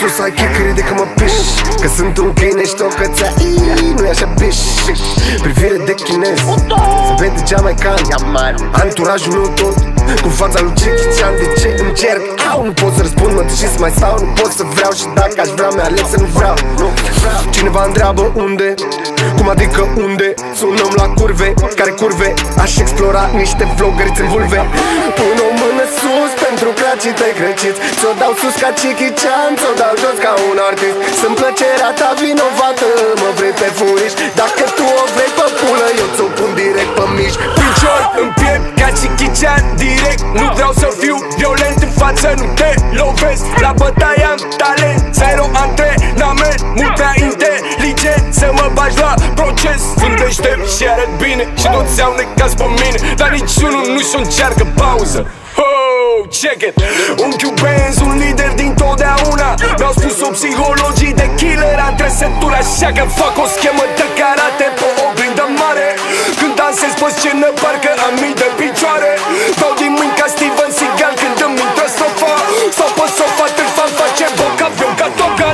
sus, hai kick, crede că mă piși, că sunt un câine și o cățea. Nu-i așa biș, privire de chinez, se vede jamaican, anturajul meu tot cu fața lui Jackie Chan. De ce încerc? Nu pot să răspund, mă duc și să mai stau. Nu pot să vreau și dacă aș vrea mi-aleg să nu vreau. Cineva întreabă unde, cum adică unde? Sunăm la curve, care curve? Aș explora niște vloggeriți în vulve. Pun o mână sus pentru cracii tăi crăciți, ți-o dau sus ca Jackie Chan, ți-o dau jos ca un artist. Sunt plăcerea ta vinovată, mă vrei pe furiș. Dacă tu o vrei pe pulă, eu ți-o pun direct pe mici. Picior în piept ca Jackie Chan direct. Nu vreau să fiu violent în față, nu te lovesc. La bătaie am talent, zero antrenament, mult prea inteligent să mă bagi la proces. Sunt deștept și arăt bine și toți au necaz pe mine, dar niciunul nu-și încearcă pauză. Oh, check it! Unchiul Benz, un lider din totdeauna. Mi-au spus o psihologii de killer, am trăsături, așa că fac o schemă de karate pe o oglindă mare. Când dansez pe scenă, parcă am mii de picioare. Dau din mâini ca Steven Seagal când îmi intră sofa. Sau pe sofa tâlfan face boca, avion ca Togan.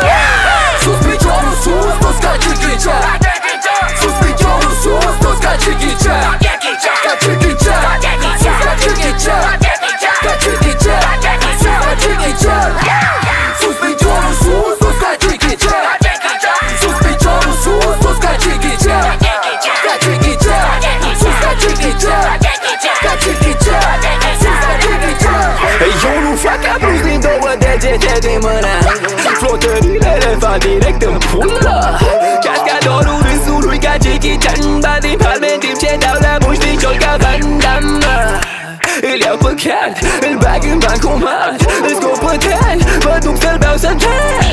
Sus piciorul sus, toți ca Jackie Chan. Sus piciorul sus, toți ca Jackie Chan. Ca Jackie Chan, sus ca Jackie Chan. Ca Jackie Chan, sus ca Jackie Chan. Sus piciorul sus, toți ca Jackie Chan. Sus piciorul sus, toți ca Jackie Chan. Ca Jackie Chan, sus ca Jackie Chan. Ca Jackie Chan, sus ca Jackie Chan. Eu nu fac ca Bruce din două degete din mână. Flotările le fac direct în pulă. Cascadorul râsului ca Jackie Chan. Bani din palme în timp ce dau la muști picior ca Van Damme. Îl iau pe card, îl bag în bancomat, îl scop pe tren, mă duc să-l beau să-l trec.